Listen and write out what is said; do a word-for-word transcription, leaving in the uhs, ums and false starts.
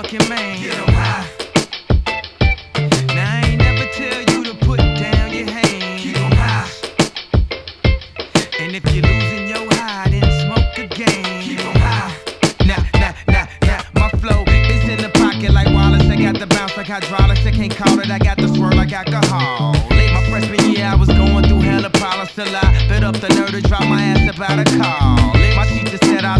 fucking man. Get 'em high. Now I ain't never tell you to put down your hand. Keep 'em high. And if you're losing your high, then smoke again. Keep 'em high. Nah, nah, nah, nah. My flow is in the pocket like Wallace. I got the bounce like hydraulics. I can't call it. I got the swirl like alcohol. Late my freshman year, I was going through hella problems till I bit up the nerve to drop my ass about a call. Lit my